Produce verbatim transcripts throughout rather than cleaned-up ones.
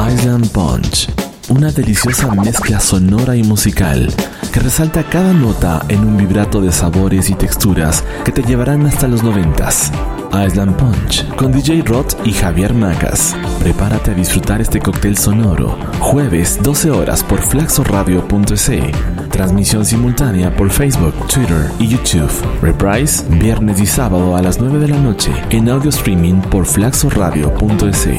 Island Punch, una deliciosa mezcla sonora y musical que resalta cada nota en un vibrato de sabores y texturas que te llevarán hasta los noventas. Island Punch con D J Rod y Javier Macas. Prepárate a disfrutar este cóctel sonoro. Jueves doce horas por flaxo radio punto es. Transmisión simultánea por Facebook, Twitter y YouTube. Reprise viernes y sábado a las nueve de la noche en audio streaming por flaxo radio punto es.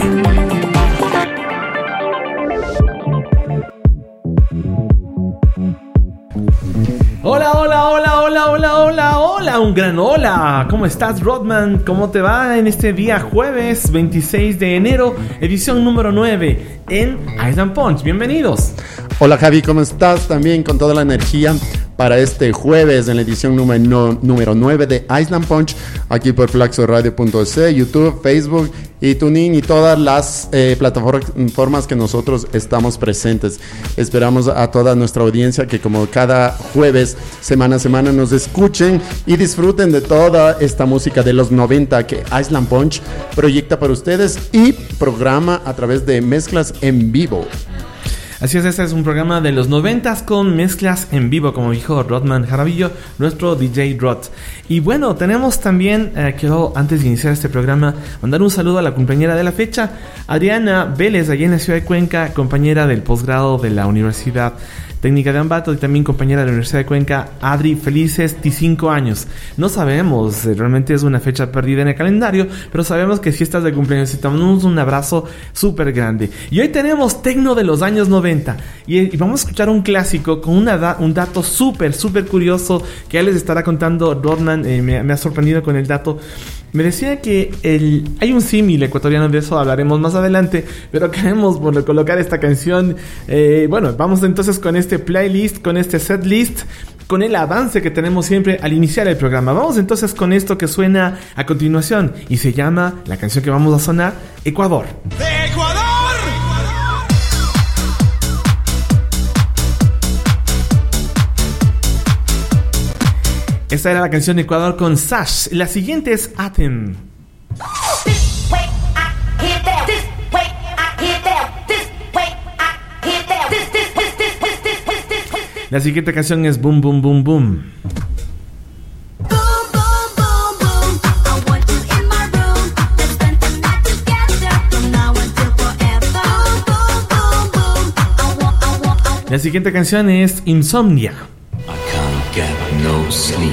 Hola, hola, hola, hola, hola, hola, hola, un gran hola. ¿Cómo estás, Rodman? ¿Cómo te va en este día jueves veintiséis de enero, edición número nueve en Island Punch? Bienvenidos. Hola, Javi, ¿cómo estás? También con toda la energía para este jueves en la edición número, no, número nueve de Island Punch, aquí por flaxo radio punto es, YouTube, Facebook y TuneIn y todas las eh, plataformas que nosotros estamos presentes. Esperamos a toda nuestra audiencia que como cada jueves, semana a semana, nos escuchen y disfruten de toda esta música de los noventa que Island Punch proyecta para ustedes y programa a través de mezclas en vivo. Así es, este es un programa de los noventas con mezclas en vivo, como dijo Rodman Jaravillo, nuestro D J Rod. Y bueno, tenemos también, eh, quiero antes de iniciar este programa, mandar un saludo a la compañera de la fecha, Adriana Vélez, allá en la ciudad de Cuenca, compañera del posgrado de la Universidad Técnica de Ambato y también compañera de la Universidad de Cuenca. Adri, felices veinticinco años. No sabemos, realmente es una fecha perdida en el calendario, pero sabemos que si estás de cumpleaños, te damos un abrazo súper grande. Y hoy tenemos tecno de los años noventa y, y vamos a escuchar un clásico con una da, un dato súper, súper curioso que ya les estará contando Rodman. Eh, me, me ha sorprendido con el dato. Me decía que el, hay un símil ecuatoriano, de eso hablaremos más adelante, pero queremos bueno, colocar esta canción. Eh, bueno, vamos entonces con este playlist, con este setlist, con el avance que tenemos siempre al iniciar el programa. Vamos entonces con esto que suena a continuación y se llama, la canción que vamos a sonar, Ecuador. ¡De Ecuador! Esta era la canción Ecuador con Sash. La siguiente es Atem. La siguiente canción es Boom Boom Boom Boom. La siguiente canción es Insomnia. Get no sleep.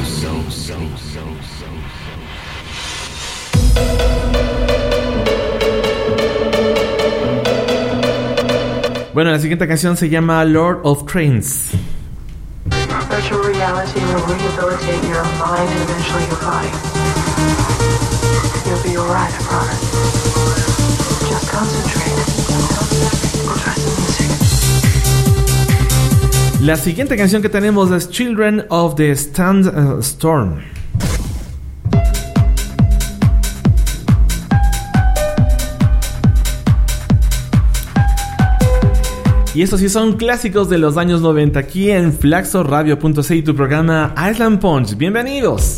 Bueno, la siguiente canción se llama Lord of Trains. Virtual reality will rehabilitate your mind and eventually your body. You'll be alright, I promise. Just concentrate. We'll try some music. La siguiente canción que tenemos es Children of the Sandstorm. Y estos sí son clásicos de los años noventa aquí en flaxo radio punto es y tu programa Island Punch. Bienvenidos.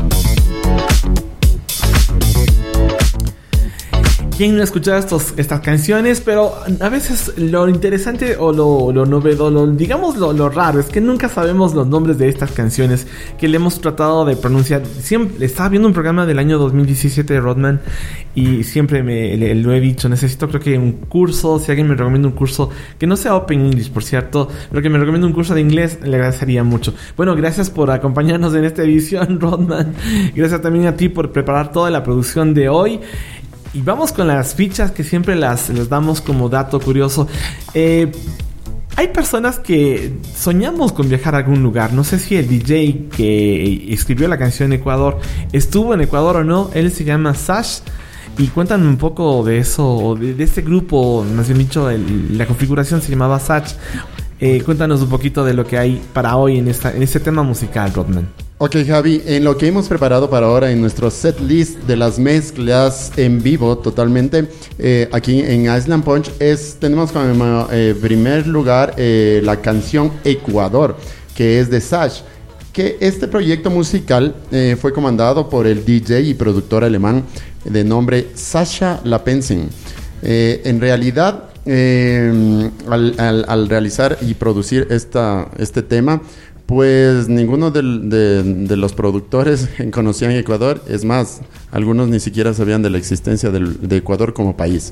¿Quién no ha escuchado estos, estas canciones? Pero a veces lo interesante o lo, lo novedoso, lo, digamos lo, lo raro, es que nunca sabemos los nombres de estas canciones que le hemos tratado de pronunciar. Siempre estaba viendo un programa del año dos mil diecisiete de Rodman y siempre me le, lo he dicho, necesito creo que un curso, si alguien me recomienda un curso que no sea Open English, por cierto, pero que me recomienda un curso de inglés, le agradecería mucho. Bueno, gracias por acompañarnos en esta edición, Rodman. Gracias también a ti por preparar toda la producción de hoy. Y vamos con las fichas que siempre las les damos como dato curioso. Eh, hay personas que soñamos con viajar a algún lugar. No sé si el D J que escribió la canción Ecuador estuvo en Ecuador o no. Él se llama Sash. Y cuéntame un poco de eso, de, de este grupo, más bien dicho, el, la configuración se llamaba Sash. Eh, cuéntanos un poquito de lo que hay para hoy en, esta, en este tema musical, Rodman. Ok, Javi, en lo que hemos preparado para ahora en nuestro set list de las mezclas en vivo totalmente eh, aquí en Island Punch es, tenemos como eh, primer lugar eh, la canción Ecuador, que es de Sash, que este proyecto musical eh, fue comandado por el D J y productor alemán de nombre Sascha Lapensen. Eh, en realidad eh, al, al, al realizar y producir esta, este tema, pues ninguno del, de, de los productores conocían Ecuador. Es más, algunos ni siquiera sabían de la existencia del, de Ecuador como país.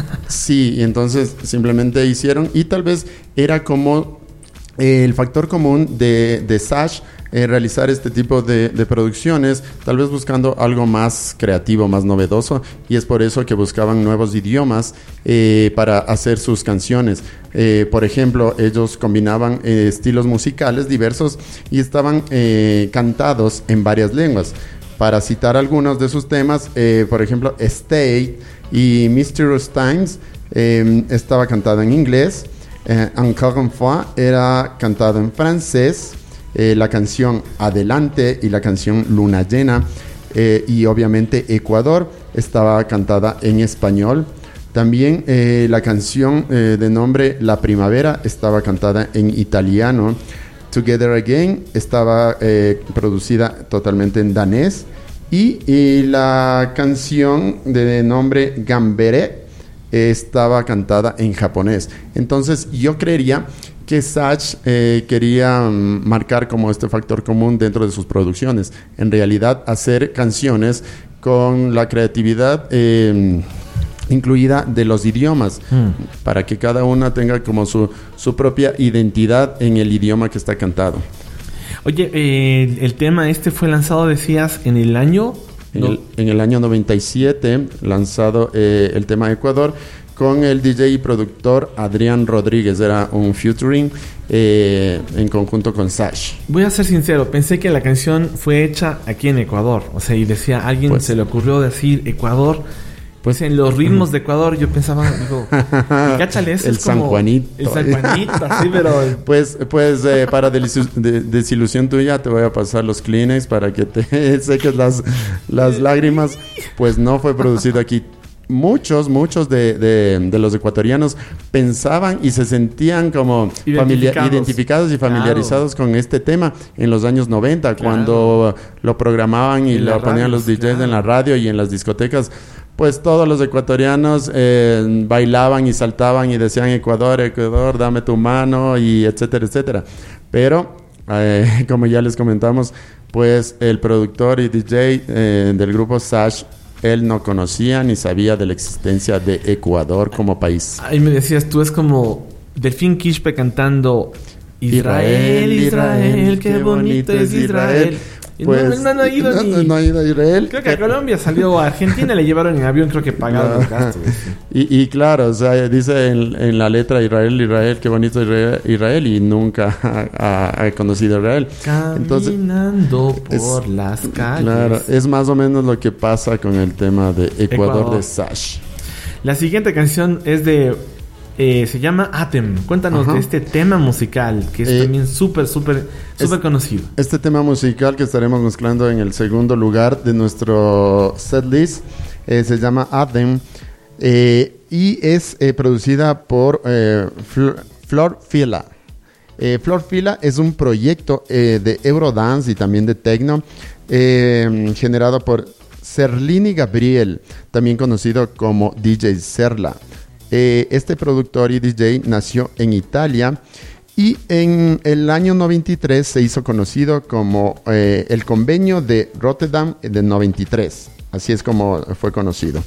Sí, y entonces simplemente hicieron, y tal vez era como eh, el factor común de, de Sash, eh, realizar este tipo de, de producciones, tal vez buscando algo más creativo, más novedoso, y es por eso que buscaban nuevos idiomas eh, para hacer sus canciones. Eh, por ejemplo, ellos combinaban eh, estilos musicales diversos y estaban eh, cantados en varias lenguas. Para citar algunos de sus temas, eh, por ejemplo, Stay y Mysterious Times eh, estaba cantado en inglés, eh, Encore une fois era cantado en francés, eh, la canción Adelante y la canción Luna Llena, eh, y obviamente Ecuador estaba cantada en español. También eh, la canción eh, de nombre La Primavera estaba cantada en italiano. Together Again estaba eh, producida totalmente en danés. Y, y la canción de nombre Gambere eh, estaba cantada en japonés. Entonces yo creería que Sash eh, quería um, marcar como este factor común dentro de sus producciones. En realidad, hacer canciones con la creatividad eh, incluida de los idiomas, mm. para que cada una tenga como su, su propia identidad en el idioma que está cantado. Oye, eh, el tema este fue lanzado, decías, en el año... En, no. el, en el año noventa y siete, lanzado eh, el tema Ecuador, con el D J y productor Adrián Rodríguez. Era un featuring eh, en conjunto con Sash. Voy a ser sincero, pensé que la canción fue hecha aquí en Ecuador. O sea, y decía, a alguien pues, se le ocurrió decir Ecuador... Pues en los ritmos de Ecuador yo pensaba, digo, cáchale, eso el es como San Juanito. El San Juanito, sí, pero... Pues, pues eh, para delici- de, desilusión tuya te voy a pasar los Kleenex para que te seques las, las lágrimas. Pues no fue producido aquí. Muchos, muchos de, de, de los ecuatorianos pensaban y se sentían como identificados, familia, identificados y familiarizados claro. con este tema en los años noventa, claro. cuando lo programaban y en lo ponían radios, los D Js claro. en la radio y en las discotecas. Pues todos los ecuatorianos eh, bailaban y saltaban y decían Ecuador, Ecuador, dame tu mano, y etcétera, etcétera. Pero, eh, como ya les comentamos, pues el productor y D J eh, del grupo Sash, él no conocía ni sabía de la existencia de Ecuador como país. Ahí me decías, tú es como Delfín Quispe cantando Israel, Israel, Israel, qué bonito es Israel. Israel. Pues, no, no, no ha ido no, ni... no ha ido a Israel. Creo que a Colombia salió, a Argentina le llevaron en avión, creo que pagaron no. los gastos. Y, y claro, o sea, dice en, en la letra Israel, Israel, qué bonito Israel, Israel y nunca ha, ha conocido Israel. Caminando Entonces, por es, las calles. Claro, es más o menos lo que pasa con el tema de Ecuador, Ecuador. de Sash. La siguiente canción es de... Eh, se llama Atem. Cuéntanos Ajá. de este tema musical que es eh, también súper, súper, súper conocido. Este tema musical que estaremos mezclando en el segundo lugar de nuestro setlist eh, se llama Atem eh, y es eh, producida por eh, Fl- Flor Fila. Eh, Flor Fila es un proyecto eh, de Eurodance y también de Techno eh, generado por Serlini Gabriel, también conocido como D J Serla. Eh, este productor y D J nació en Italia y en el año noventa y tres se hizo conocido como eh, el Convenio de Rotterdam de noventa y tres. Así es como fue conocido.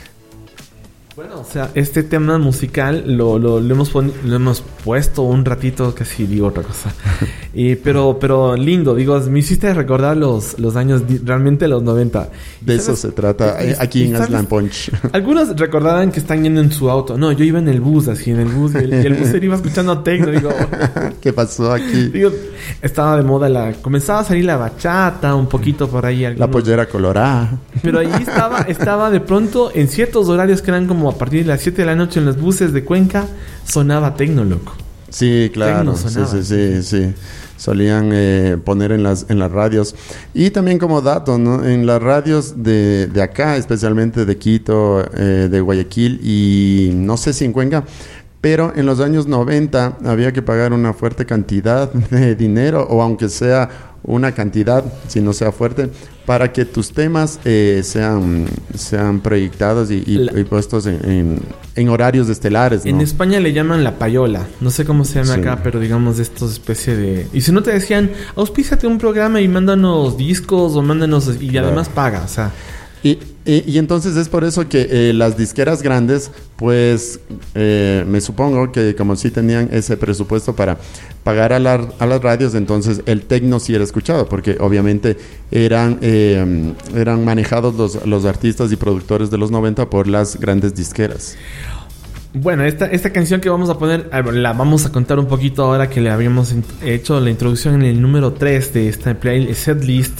Bueno, o sea, este tema musical lo, lo, lo, hemos, pon- lo hemos puesto un ratito, casi digo otra cosa. eh, pero pero lindo, digo, me hiciste recordar los, los años, di- realmente los noventa. De eso se trata eh, aquí en Island Punch. Algunos recordarán que están yendo en su auto. No, yo iba en el bus, así en el bus, y el, y el bus iba escuchando techno. Digo, ¿qué pasó aquí? Digo, estaba de moda la... Comenzaba a salir la bachata, un poquito por ahí. Algunos, la pollera colorada. Pero ahí estaba, estaba de pronto en ciertos horarios que eran como a partir de las siete de la noche en los buses de Cuenca, sonaba techno, loco. Sí, claro. Sí, sí, sí, sí. Solían eh, poner en las en las radios. Y también como dato, ¿no? En las radios de, de acá, especialmente de Quito, eh, de Guayaquil y no sé si en Cuenca, pero en los años noventa había que pagar una fuerte cantidad de dinero, o aunque sea una cantidad, si no sea fuerte, para que tus temas eh, sean, sean proyectados y, y, la, y puestos en, en, en horarios estelares, ¿no? En España le llaman la payola. No sé cómo se llama sí. acá, pero digamos de estos especie de... Y si no te decían, auspíciate un programa y mándanos discos o mándanos... Y claro. además paga, o sea... Y, y, y entonces es por eso que eh, las disqueras grandes, pues eh, me supongo que como sí tenían ese presupuesto para pagar a, la, a las radios, entonces el tecno sí era escuchado, porque obviamente eran, eh, eran manejados los, los artistas y productores de los noventa por las grandes disqueras. Bueno, esta, esta canción que vamos a poner, la vamos a contar un poquito ahora que le habíamos hecho la introducción en el número tres de esta play, set list.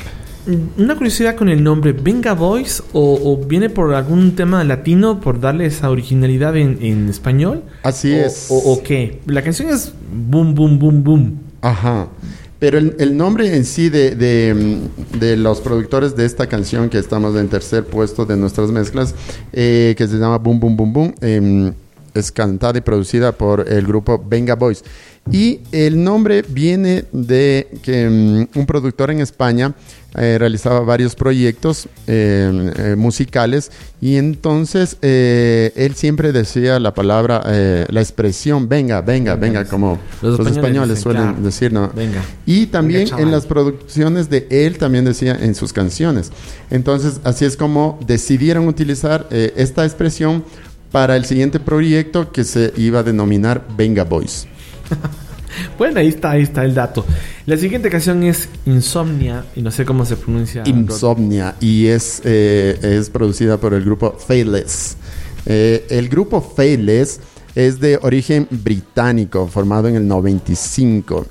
Una curiosidad con el nombre, ¿Venga Boys o, o viene por algún tema latino por darle esa originalidad en, en español? Así o, es. O, ¿O qué? La canción es Boom, Boom, Boom, Boom. Ajá. Pero el, el nombre en sí de, de, de los productores de esta canción, que estamos en tercer puesto de nuestras mezclas, eh, que se llama Boom, Boom, Boom, Boom, eh, es cantada y producida por el grupo Venga Boys. Y el nombre viene de que um, un productor en España eh, realizaba varios proyectos eh, eh, musicales y entonces eh, él siempre decía la palabra, eh, la expresión venga, venga, venga, venga como los, los españoles, españoles dicen, suelen claro. decir, ¿no? Venga. Y también venga, en las producciones de él también decía en sus canciones. Entonces así es como decidieron utilizar eh, esta expresión para el siguiente proyecto que se iba a denominar Venga Boys. Bueno, ahí está, ahí está el dato. La siguiente canción es Insomnia, y no sé cómo se pronuncia. Insomnia, y es, eh, es producida por el grupo Faithless. Eh, el grupo Faithless es de origen británico, formado en el noventa y cinco,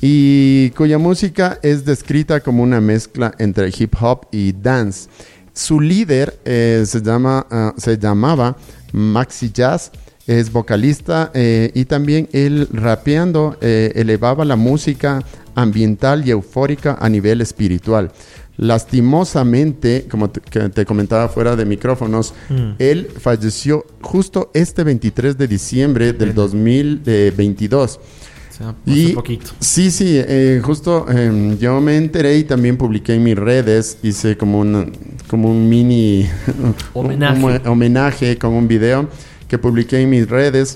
y cuya música es descrita como una mezcla entre hip hop y dance. Su líder eh, se, llama, uh, se llamaba Maxi Jazz. Es vocalista eh, y también él rapeando eh, elevaba la música ambiental y eufórica a nivel espiritual. Lastimosamente, como te, que te comentaba fuera de micrófonos, mm. él falleció justo este veintitrés de diciembre del dos mil veintidós. O sea, hace y, poquito. Sí, sí, eh, justo eh, yo me enteré y también publiqué en mis redes, hice como, una, como un mini homenaje. un, un homenaje con un video que publiqué en mis redes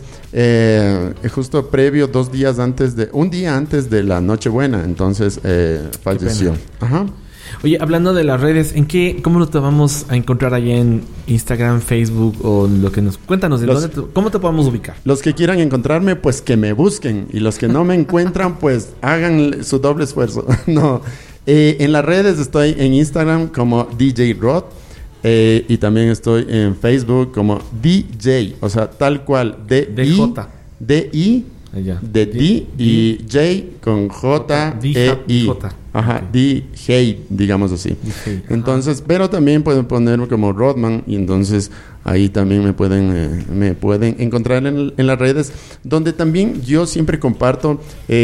eh, justo previo, dos días antes de, un día antes de la Nochebuena, entonces eh, falleció. Ajá. Oye, hablando de las redes, ¿en qué, cómo lo te vamos a encontrar allá en Instagram, Facebook o lo que nos... Cuéntanos, ¿de los, dónde te, ¿cómo te podemos ubicar? Los que quieran encontrarme, pues que me busquen, y los que no me encuentran, pues hagan su doble esfuerzo. No, eh, en las redes estoy en Instagram como D J Rod. Eh, y también estoy en Facebook como D J, o sea, tal cual, D I, D I, de D y J con J, E I. Ajá, D J, digamos así. Entonces, pero también pueden poner como Rodman y entonces ahí también me pueden eh, me pueden encontrar en, en las redes, donde también yo siempre comparto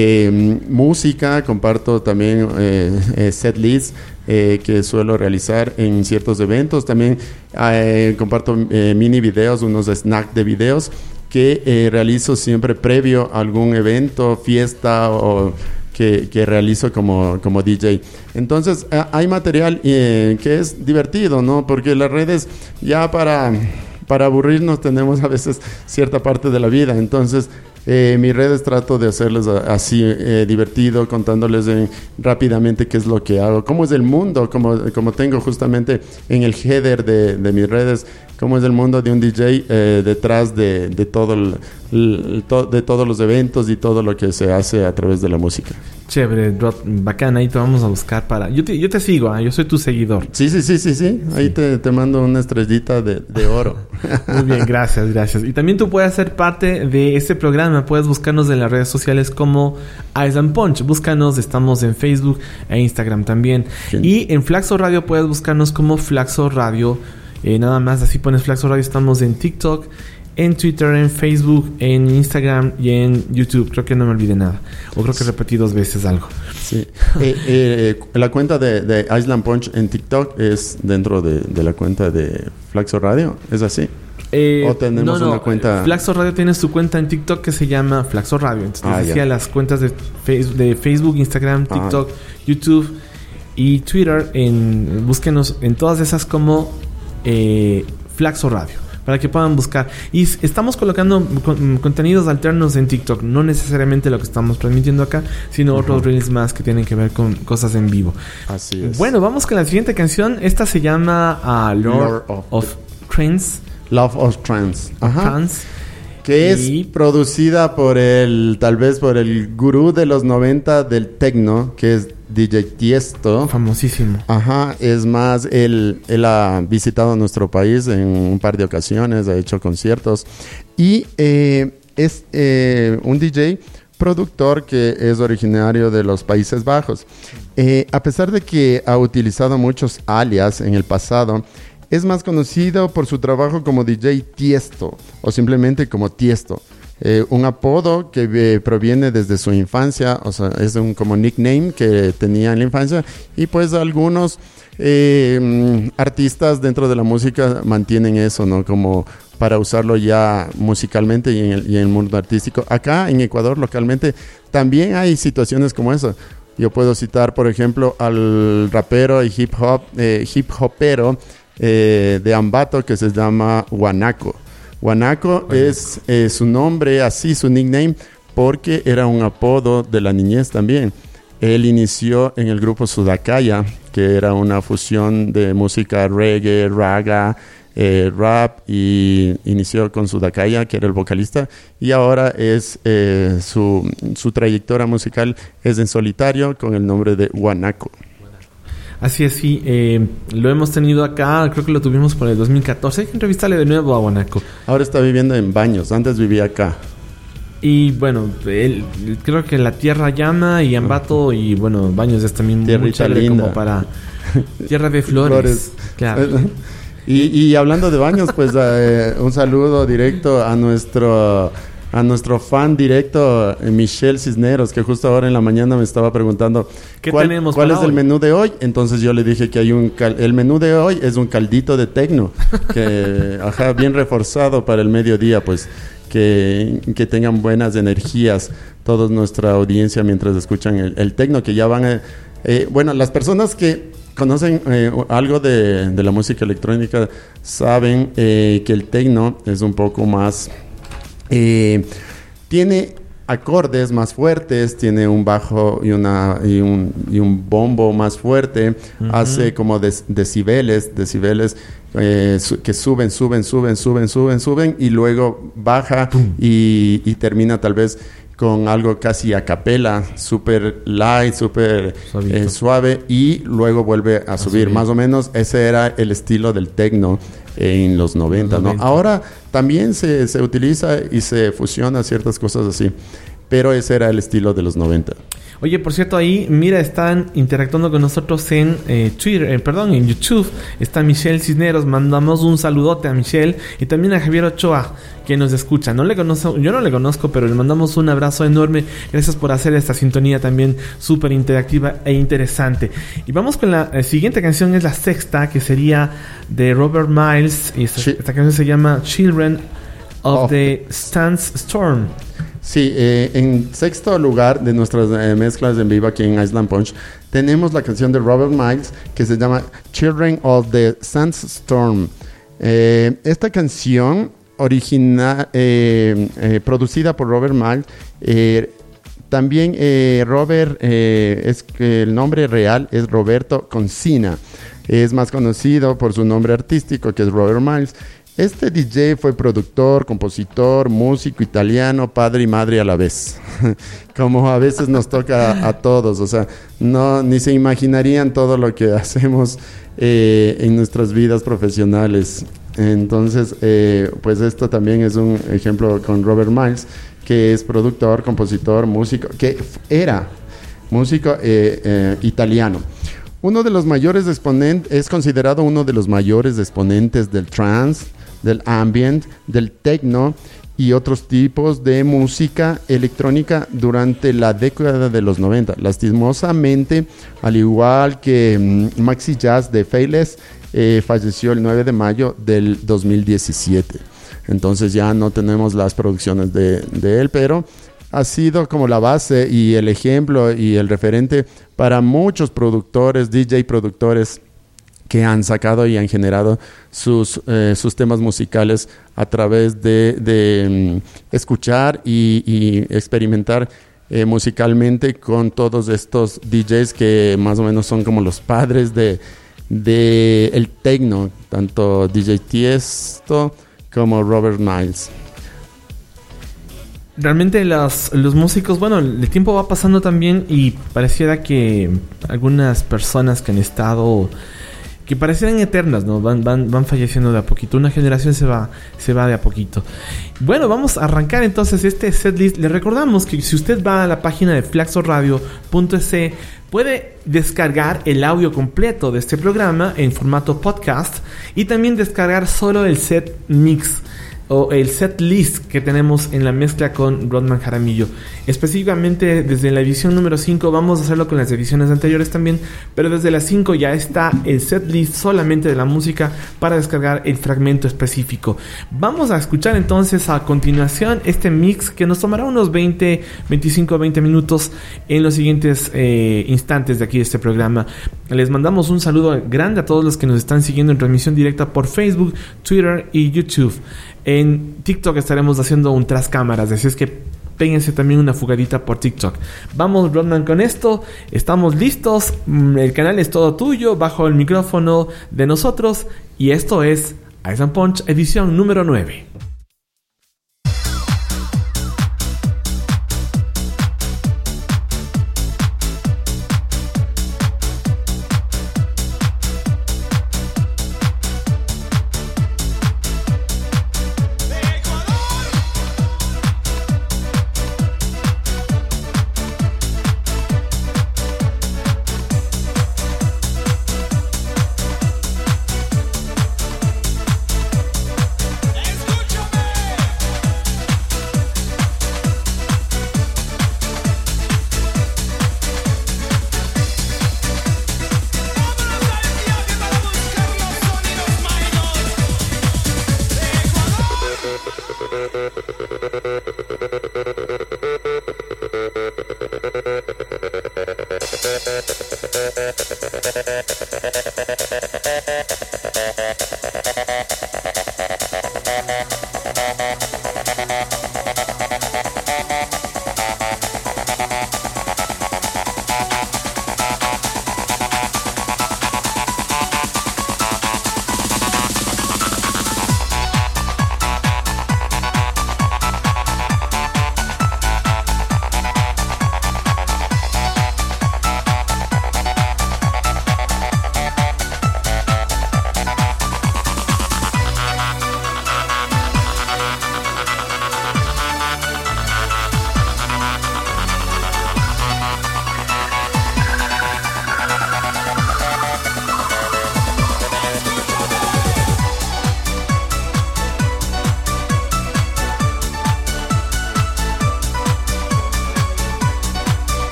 eh, música, comparto también eh, eh, set lists eh, que suelo realizar en ciertos eventos. También eh, comparto eh, mini videos, unos snacks de videos que eh, realizo siempre previo a algún evento, fiesta o que, que realizo como, como D J. Entonces eh, hay material eh, que es divertido, ¿no? Porque las redes ya para, para aburrirnos tenemos a veces cierta parte de la vida. Entonces eh, mis redes trato de hacerles así eh, divertido, contándoles eh, rápidamente qué es lo que hago, cómo es el mundo, como, como tengo justamente en el header de, de mis redes, cómo es el mundo de un D J eh, detrás de, de, todo el, el, to, de todos los eventos y todo lo que se hace a través de la música. Chévere, bacán, ahí te vamos a buscar para... Yo te, yo te sigo, ¿eh? Yo soy tu seguidor. Sí, sí, sí, sí, sí. Ahí sí. Te, te mando una estrellita de, de oro. Muy bien, gracias, gracias. Y también tú puedes ser parte de este programa. Puedes buscarnos en las redes sociales como Island Punch. Búscanos, estamos en Facebook e Instagram también. Bien. Y en Flaxo Radio puedes buscarnos como Flaxo Radio. Eh, nada más, así pones Flaxo Radio. Estamos en TikTok, en Twitter, en Facebook, en Instagram y en YouTube. Creo que no me olvidé nada. O creo que repetí dos veces algo. Sí. eh, eh, la cuenta de, de Island Punch en TikTok es dentro de, de la cuenta de Flaxo Radio. ¿Es así? Eh, ¿O tenemos no, no, una cuenta? Flaxo Radio tiene su cuenta en TikTok que se llama Flaxo Radio. Entonces Ah, decía ya. las cuentas de, face- de Facebook, Instagram, Ah. TikTok, YouTube y Twitter. En, búsquenos en todas esas como eh, Flaxo Radio, para que puedan buscar. Y s- estamos colocando con- contenidos alternos en TikTok, no necesariamente lo que estamos transmitiendo acá, sino Ujú. otros reels más que tienen que ver con cosas en vivo. Así es. Bueno, vamos con la siguiente canción. Esta se llama ah, Lord, Lord of of Trance. Love of Trance. Ajá. Trance. Que Y- es producida por el, tal vez por el gurú de los noventa del techno, que es D J Tiesto. Famosísimo. Ajá, es más, él, él ha visitado nuestro país en un par de ocasiones, ha hecho conciertos y eh, es eh, un D J productor que es originario de los Países Bajos. Eh, a pesar de que ha utilizado muchos alias en el pasado, es más conocido por su trabajo como D J Tiesto o simplemente como Tiesto. Eh, un apodo que eh, proviene desde su infancia, o sea, es un como nickname que tenía en la infancia y pues algunos eh, mm, artistas dentro de la música mantienen eso, ¿no? Como para usarlo ya musicalmente y en, el, y en el mundo artístico. Acá en Ecuador localmente también hay situaciones como eso. Yo puedo citar, por ejemplo, al rapero y hip hop, eh, hip hopero eh, de Ambato que se llama Guanaco. Guanaco es eh, su nombre, así su nickname, porque era un apodo de la niñez también. Él inició en el grupo Sudakaya, que era una fusión de música reggae, raga, eh, rap, y inició con Sudakaya, que era el vocalista, y ahora es eh, su, su trayectoria musical es en solitario con el nombre de Guanaco. Así es, sí. Eh, lo hemos tenido acá, creo que lo tuvimos por el dos mil catorce. Hay que entrevistarle de nuevo a Guanaco. Ahora está viviendo en Baños, antes vivía acá. Y bueno, él, creo que la tierra llama y Ambato y bueno, Baños es también muy Tierrita chévere linda. como para tierra de flores. Flores. Claro. Y, y hablando de Baños, pues eh, un saludo directo a nuestro a nuestro fan directo, eh, Michelle Cisneros, que justo ahora en la mañana me estaba preguntando ¿Qué cuál, tenemos cuál para es el hoy? menú de hoy. Entonces yo le dije que hay un cal- el menú de hoy es un caldito de tecno, que ajá, bien reforzado para el mediodía, pues que, que tengan buenas energías toda nuestra audiencia mientras escuchan el, el tecno, que ya van a, eh, bueno, las personas que conocen eh, algo de, de la música electrónica saben eh, que el techno es un poco más eh, tiene acordes más fuertes, tiene un bajo y una y un, y un bombo más fuerte, uh-huh. hace como des, decibeles decibeles eh, su, que suben suben suben suben suben suben y luego baja y, y termina tal vez con algo casi a capela, súper light, súper eh, suave, y luego vuelve a, a subir. subir. Más o menos ese era el estilo del techno en los noventa, ¿no? Ahora también se, se utiliza y se fusiona ciertas cosas así, pero ese era el estilo de los noventa. Oye, por cierto, ahí, mira, están interactuando con nosotros en eh, Twitter, eh, perdón, en YouTube. Está Michelle Cisneros, mandamos un saludote a Michelle y también a Javier Ochoa, que nos escucha. No le conozco, yo no le conozco, pero le mandamos un abrazo enorme. Gracias por hacer esta sintonía también súper interactiva e interesante. Y vamos con la eh, siguiente canción, es la sexta, que sería de Robert Miles. Y esta, esta canción se llama Children of oh. the Sandstorm. Sí, eh, en sexto lugar de nuestras eh, mezclas en vivo aquí en Island Punch tenemos la canción de Robert Miles que se llama Children of the Sandstorm. Eh, esta canción original, eh, eh, producida por Robert Miles, eh, también eh, Robert, eh, es que el nombre real es Roberto Concina, es más conocido por su nombre artístico que es Robert Miles. Este D J fue productor, compositor, músico italiano, padre y madre a la vez. Como a veces nos toca a, a todos. O sea, no, ni se imaginarían todo lo que hacemos eh, en nuestras vidas profesionales. Entonces, eh, pues esto también es un ejemplo con Robert Miles, que es productor, compositor, músico, que era músico eh, eh, italiano. Uno de los mayores exponentes, es considerado uno de los mayores exponentes del trance, del ambient, del techno y otros tipos de música electrónica durante la década de los noventa. Lastimosamente, al igual que um, Maxi Jazz de Faithless, eh, falleció el nueve de mayo del dos mil diecisiete. Entonces ya no tenemos las producciones de, de él, pero ha sido como la base y el ejemplo y el referente para muchos productores, D J productores que han sacado y han generado sus, eh, sus temas musicales a través de, de um, escuchar y, y experimentar eh, musicalmente con todos estos D Js que más o menos son como los padres de, de el techno, tanto D J Tiesto como Robert Miles. Realmente los, los músicos, bueno, el tiempo va pasando también y pareciera que algunas personas que han estado, que parecieran eternas, ¿no? Van, van, van falleciendo de a poquito. Una generación se va, se va de a poquito. Bueno, vamos a arrancar entonces este setlist. Les recordamos que si usted va a la página de flaxo radio punto es puede descargar el audio completo de este programa en formato podcast y también descargar solo el set mix o el set list que tenemos en la mezcla con Rodman Jaramillo. Específicamente desde la edición número cinco, vamos a hacerlo con las ediciones anteriores también, pero desde la cinco ya está el set list solamente de la música para descargar el fragmento específico. Vamos a escuchar entonces a continuación este mix que nos tomará unos veinte, veinticinco, veinte minutos en los siguientes eh, instantes de aquí de este programa. Les mandamos un saludo grande a todos los que nos están siguiendo en transmisión directa por Facebook, Twitter y YouTube. En TikTok estaremos haciendo un tras cámaras, así es que péguense también una fugadita por TikTok. Vamos, Rodman, con esto. Estamos listos. El canal es todo tuyo, bajo el micrófono de nosotros. Y esto es Ice and Punch, edición número nueve.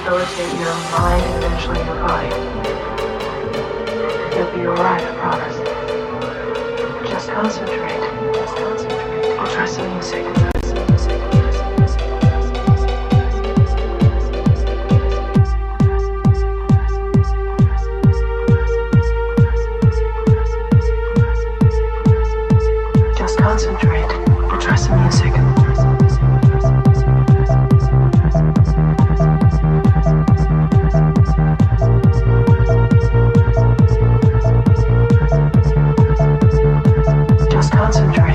rehabilitate your mind and eventually your body. You'll be alright, I promise. Just concentrate. Just concentrate. I'll try some music. Just concentrate. I'll try some music. Just concentrate.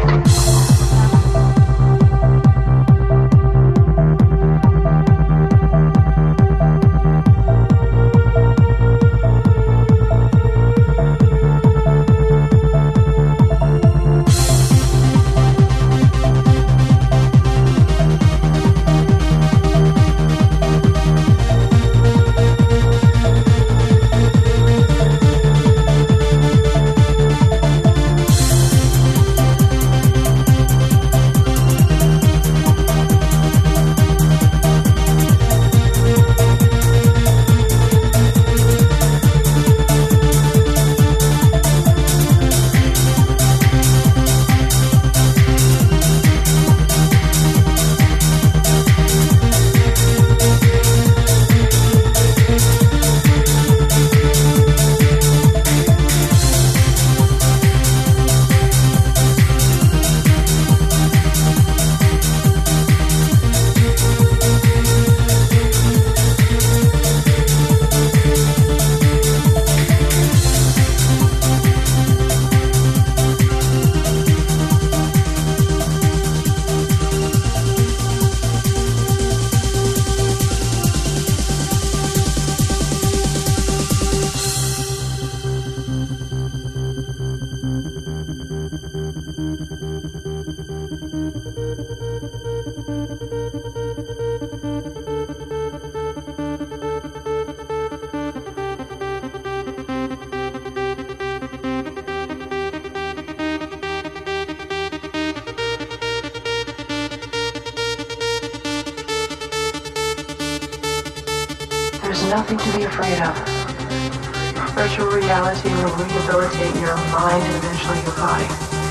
There's nothing to be afraid of. Virtual reality will rehabilitate your mind and eventually your body.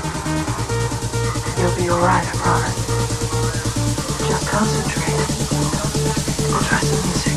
You'll be alright, I promise. Just concentrate. I'll try some music.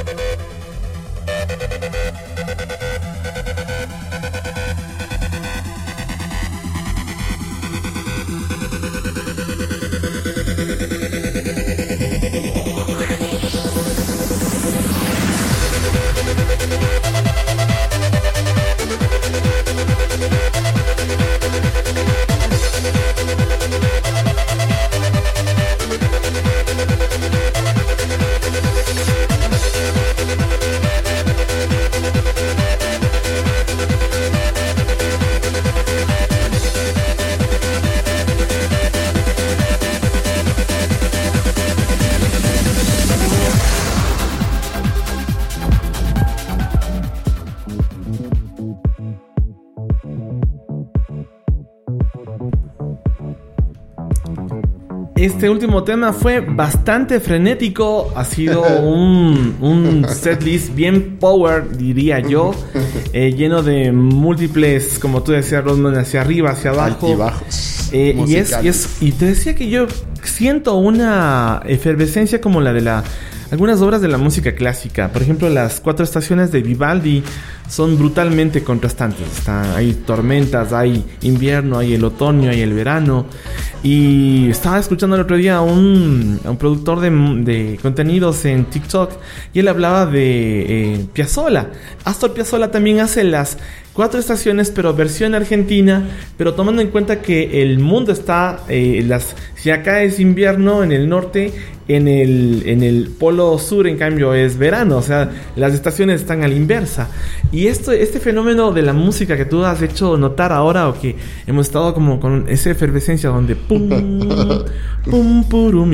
Este último tema fue bastante frenético, ha sido un, un setlist bien power, diría yo, eh, lleno de múltiples, como tú decías, Rodman, hacia arriba, hacia abajo. Altibajos. Eh, y, es, y, es, y te decía que yo siento una efervescencia como la de la algunas obras de la música clásica. Por ejemplo, las cuatro estaciones de Vivaldi son brutalmente contrastantes. Está, hay tormentas, hay invierno, hay el otoño, hay el verano. Y estaba escuchando el otro día a un, a un productor de, de contenidos en TikTok y él hablaba de eh, Piazzolla. Astor Piazzolla también hace las cuatro estaciones, pero versión argentina, pero tomando en cuenta que el mundo está, eh, las, si acá es invierno en el norte, en el, en el polo sur en cambio es verano, o sea, las estaciones están a la inversa. Y esto, este fenómeno de la música que tú has hecho notar ahora, o que hemos estado como con esa efervescencia donde pum, pum, purum,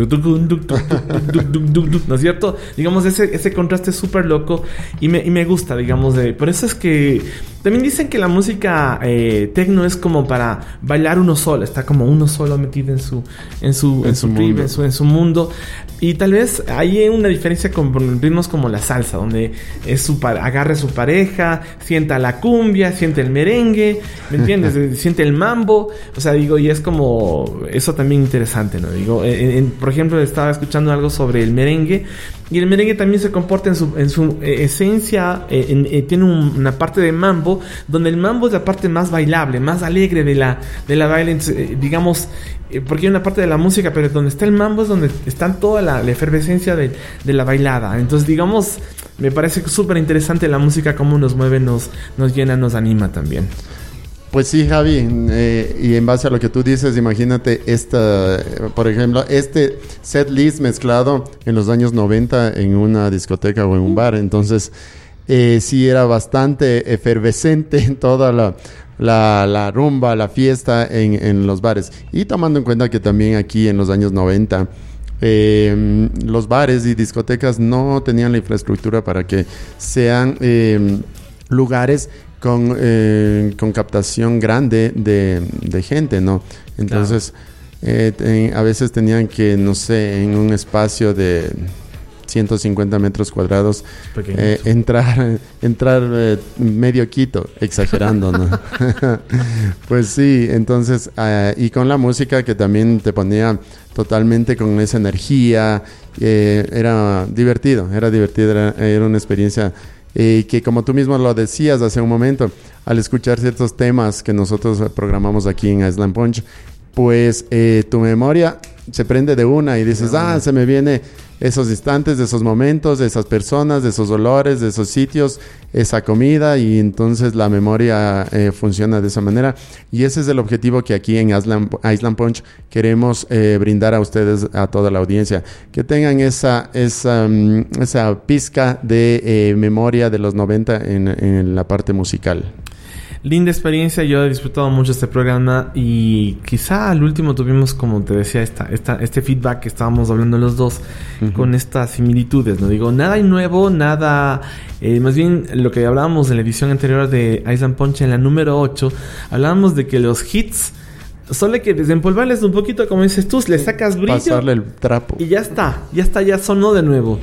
¿no es cierto? Digamos, ese, ese contraste es súper loco y me, y me gusta, digamos, de, por eso es que también dicen que la música eh, techno es como para bailar uno solo, está como uno solo metido en su en su en, en su, trip, en su en su mundo. Y tal vez hay una diferencia con ritmos como la salsa, donde es su pa- agarre a su pareja, sienta la cumbia, siente el merengue, ¿me entiendes? Siente el mambo, o sea, digo, y es como eso también interesante, ¿no? Digo, en, en, por ejemplo, estaba escuchando algo sobre el merengue, y el merengue también se comporta en su, en su eh, esencia, eh, en, eh, tiene un, una parte de mambo, donde el mambo es la parte más bailable, más alegre de la, de la baile, entonces, eh, digamos, eh, porque hay una parte de la música, pero donde está el mambo es donde está toda la, la efervescencia de, de la bailada. Entonces, digamos, me parece súper interesante la música, cómo nos mueve, nos, nos llena, nos anima también. Pues sí, Javi, eh, y en base a lo que tú dices, imagínate esta, por ejemplo, este set list mezclado en los años noventa en una discoteca o en un bar. Entonces, eh, sí era bastante efervescente en toda la, la, la rumba, la fiesta en, en los bares. Y tomando en cuenta que también aquí en los años noventa, eh, los bares y discotecas no tenían la infraestructura para que sean eh, lugares con, eh, con captación grande de, de gente, ¿no? Entonces, claro. eh, te, a veces tenían que, no sé, en un espacio de ciento cincuenta metros cuadrados, eh, entrar, entrar eh, medio Quito, exagerando, ¿no? Pues sí, entonces, uh, y con la música que también te ponía totalmente con esa energía, eh, era divertido, era divertido, era, era una experiencia eh, que, como tú mismo lo decías hace un momento, al escuchar ciertos temas que nosotros programamos aquí en Island Punch, pues eh, tu memoria se prende de una y dices, ah, se me viene esos instantes, de esos momentos, de esas personas, de esos olores, de esos sitios, esa comida, y entonces la memoria eh, funciona de esa manera. Y ese es el objetivo que aquí en Island, Island Punch queremos eh, brindar a ustedes, a toda la audiencia, que tengan esa esa, um, esa pizca de eh, memoria de los noventa en, en la parte musical. Linda experiencia, yo he disfrutado mucho este programa y quizá al último tuvimos, como te decía, esta, esta, este feedback que estábamos hablando los dos, uh-huh, con estas similitudes, ¿no? Digo, nada nuevo, nada, eh, más bien lo que hablábamos en la edición anterior de Island Punch, en la número ocho, hablábamos de que los hits, solo hay que desempolvarles un poquito, como dices tú, le sacas brillo. Pasarle el trapo. Y ya está, ya está, ya sonó de nuevo.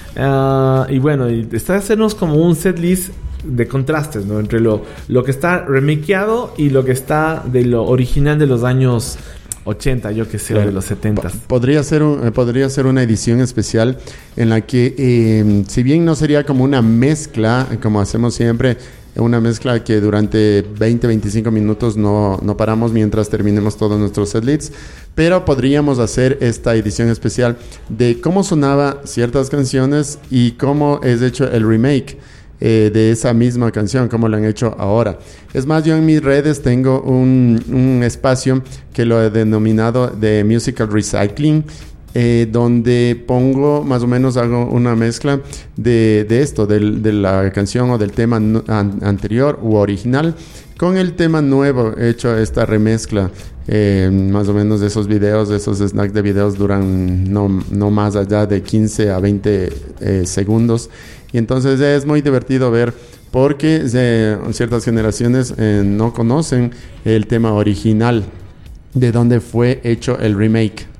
Uh, y bueno, y está hacernos como un setlist de contrastes, ¿no? Entre lo, lo que está remakeado y lo que está de lo original de los años ochenta, yo que sé, claro, de los setenta. Po- podría ser un, eh, podría ser una edición especial en la que, eh, si bien no sería como una mezcla, como hacemos siempre, una mezcla que durante veinte, veinticinco minutos no, no paramos mientras terminemos todos nuestros setlist, pero podríamos hacer esta edición especial de cómo sonaba ciertas canciones y cómo es hecho el remake eh, de esa misma canción, cómo lo han hecho ahora. Es más, yo en mis redes tengo un, un espacio que lo he denominado de Musical Recycling, Eh, donde pongo, más o menos hago una mezcla de, de esto, del, de la canción o del tema no, an, anterior u original, con el tema nuevo. He hecho esta remezcla, eh, más o menos de esos videos, esos snacks de videos duran no, no más allá de quince a veinte eh, segundos. Y entonces es muy divertido ver, porque eh, ciertas generaciones eh, no conocen el tema original, de donde fue hecho el remake.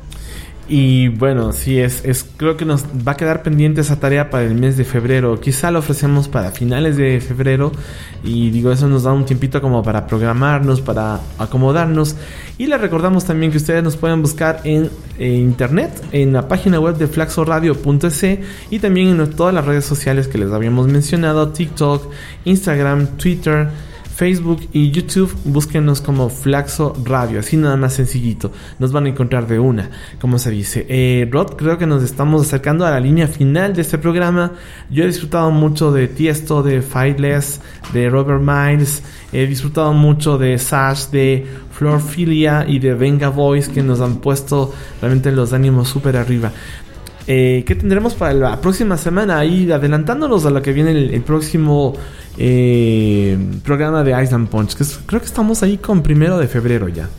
Y bueno, sí, es, es creo que nos va a quedar pendiente esa tarea para el mes de febrero. Quizá lo ofrecemos para finales de febrero. Y digo, eso nos da un tiempito como para programarnos, para acomodarnos. Y les recordamos también que ustedes nos pueden buscar en eh, internet, en la página web de flaxo radio punto es y también en todas las redes sociales que les habíamos mencionado: TikTok, Instagram, Twitter, Facebook y YouTube. Búsquenos como Flaxo Radio, así nada más sencillito, nos van a encontrar de una, como se dice. eh, Rod, creo que nos estamos acercando a la línea final de este programa. Yo he disfrutado mucho de Tiesto, de Fightless, de Robert Miles. He disfrutado mucho de Sash, de Florfilia y de Venga Boys, que nos han puesto realmente los ánimos súper arriba. Eh, ¿Qué tendremos para la próxima semana? Ahí adelantándonos a lo que viene el, el próximo eh, programa de Island Punch, que es, creo que estamos ahí con primero de febrero ya.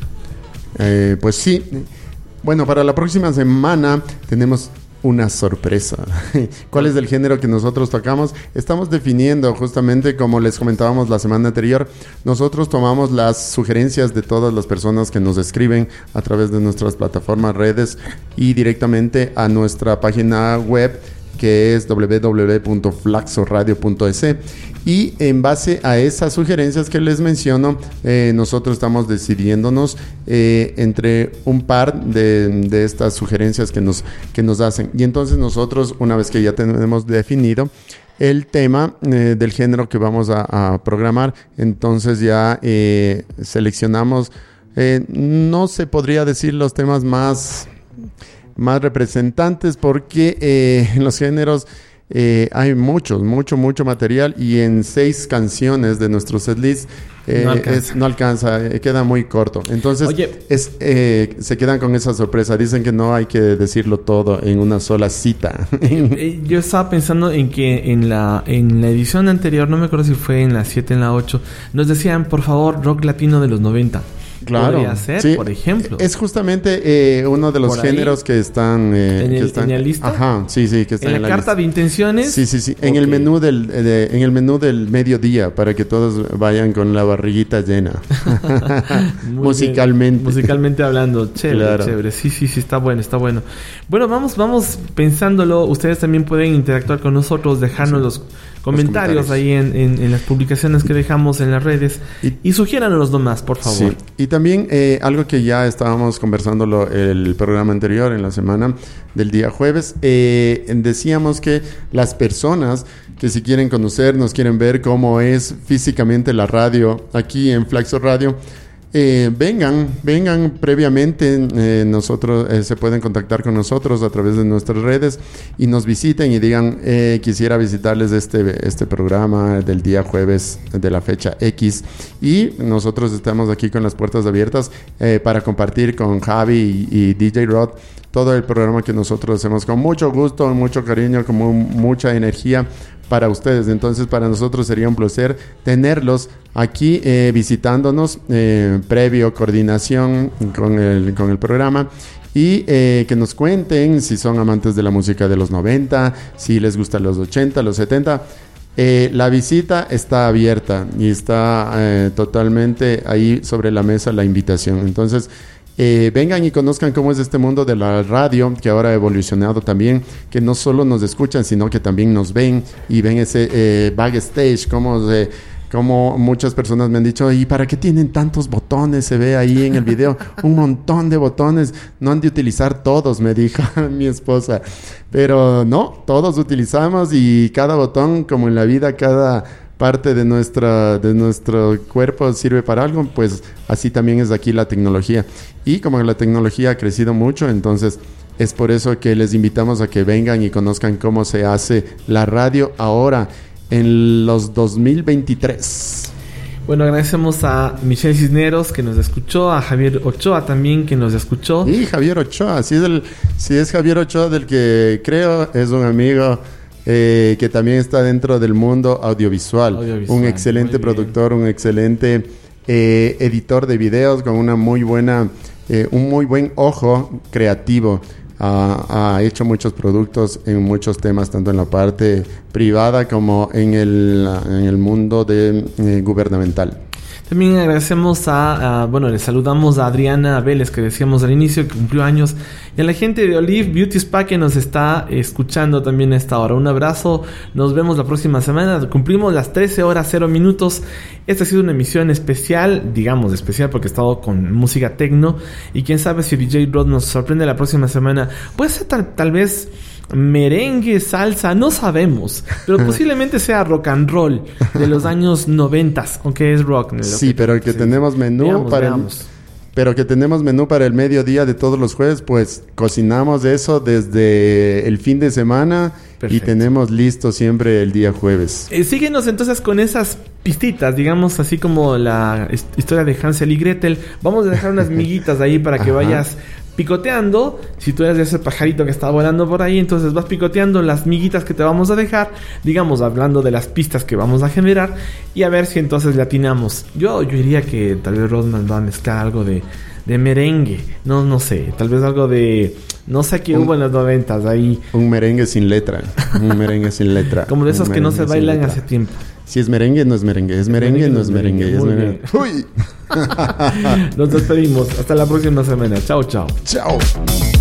Eh, pues sí. Bueno, para la próxima semana tenemos una sorpresa. ¿Cuál es el género que nosotros tocamos? Estamos definiendo, justamente como les comentábamos la semana anterior, nosotros tomamos las sugerencias de todas las personas que nos escriben a través de nuestras plataformas, redes y directamente a nuestra página web, que es doble u doble u doble u punto flaxo radio punto es, y en base a esas sugerencias que les menciono, eh, nosotros estamos decidiéndonos eh, entre un par de, de estas sugerencias que nos, que nos hacen. Y entonces nosotros, una vez que ya tenemos definido el tema eh, del género que vamos a, a programar, entonces ya eh, seleccionamos, eh, no se podría decir los temas más... más representantes, porque eh, en los géneros eh, hay muchos, mucho, mucho material, y en seis canciones de nuestro setlist eh, no alcanza, es, no alcanza eh, queda muy corto. Entonces, Oye. Es, eh, se quedan con esa sorpresa. Dicen que no hay que decirlo todo en una sola cita. Yo estaba pensando en que en la, en la edición anterior, no me acuerdo si fue en la siete, en la ocho, nos decían, por favor, rock latino de los noventa. Claro, podría ser, sí, por ejemplo. Es justamente eh, uno de los por géneros ahí, que están... Eh, ¿En, el, que están ¿En la lista? Ajá, sí, sí. Que están ¿En, en la, la carta lista de intenciones? Sí, sí, sí. Okay. En el menú del de, en el menú del mediodía, para que todos vayan con la barriguita llena. Musicalmente. Bien. Musicalmente hablando. Chévere, claro. chévere. Sí, sí, sí, está bueno, está bueno. Bueno, vamos, vamos pensándolo. Ustedes también pueden interactuar con nosotros, dejarnos sí. los... Comentarios, los comentarios ahí en, en, en las publicaciones que dejamos en las redes y, y sugiéranos nomás, por favor. Sí. Y también eh, algo que ya estábamos conversándolo el programa anterior, en la semana del día jueves, eh, decíamos que las personas que si quieren conocernos, quieren ver cómo es físicamente la radio aquí en Flaxo Radio, Eh, vengan, vengan previamente, eh, nosotros eh, se pueden contactar con nosotros a través de nuestras redes y nos visiten y digan, eh, quisiera visitarles este, este programa del día jueves de la fecha X, y nosotros estamos aquí con las puertas abiertas eh, para compartir con Javi y, y D J Rod todo el programa que nosotros hacemos con mucho gusto, mucho cariño, con mucha energía para ustedes. Entonces, para nosotros sería un placer tenerlos aquí eh, visitándonos, eh, previo coordinación con el, con el programa, y eh, que nos cuenten si son amantes de la música de los noventa, si les gustan los ochenta, los setenta. Eh, la visita está abierta y está eh, totalmente ahí sobre la mesa la invitación. Entonces, Eh, vengan y conozcan cómo es este mundo de la radio, que ahora ha evolucionado también, que no solo nos escuchan, sino que también nos ven y ven ese eh, backstage, cómo se, como muchas personas me han dicho, ¿y para qué tienen tantos botones? Se ve ahí en el video un montón de botones. No han de utilizar todos, me dijo mi esposa. Pero no, todos utilizamos y cada botón, como en la vida, cada parte de, nuestra, de nuestro cuerpo sirve para algo, pues así también es aquí la tecnología. Y como la tecnología ha crecido mucho, entonces es por eso que les invitamos a que vengan y conozcan cómo se hace la radio ahora, en los dos mil veintitrés. Bueno, agradecemos a Michelle Cisneros que nos escuchó, a Javier Ochoa también que nos escuchó. Y Javier Ochoa, si es, el, si es Javier Ochoa del que creo, es un amigo eh, que también está dentro del mundo audiovisual. audiovisual un excelente productor, un excelente eh, editor de videos con una muy buena, eh, un muy buen ojo creativo. Ha, ha hecho muchos productos en muchos temas, tanto en la parte privada como en el, en el mundo de, eh, gubernamental. También agradecemos a, a, bueno, le saludamos a Adriana Vélez, que decíamos al inicio, que cumplió años, y a la gente de Olive Beauty Spa que nos está escuchando también a esta hora. Un abrazo, nos vemos la próxima semana. Cumplimos las trece horas cero minutos. Esta ha sido una emisión especial, digamos especial porque he estado con música techno, y quién sabe si D J Rod nos sorprende la próxima semana. Puede ser tal, tal vez merengue, salsa, no sabemos, pero posiblemente sea rock and roll de los años noventas, aunque es rock. Sí, pero el que sí. tenemos menú veamos, para veamos. El, pero que tenemos menú para el mediodía de todos los jueves, pues cocinamos eso desde el fin de semana. Perfecto. Y tenemos listo siempre el día jueves. Eh, síguenos entonces con esas pistitas, digamos así como la est- historia de Hansel y Gretel. Vamos a dejar unas miguitas ahí para que vayas picoteando. Si tú eres de ese pajarito que está volando por ahí, entonces vas picoteando las miguitas que te vamos a dejar, digamos, hablando de las pistas que vamos a generar, y a ver si entonces le atinamos. Yo, yo diría que tal vez Rodman va a mezclar algo de, de merengue, no, no sé, tal vez algo de, no sé qué un, hubo en los noventas ahí. Un merengue sin letra, un merengue sin letra. Como de esos que no se bailan hace tiempo. Si es merengue, no es merengue. Es merengue, merengue no es merengue. merengue. Es merengue. ¡Uy! Nos despedimos. Hasta la próxima semana. Chao, chao. Chao.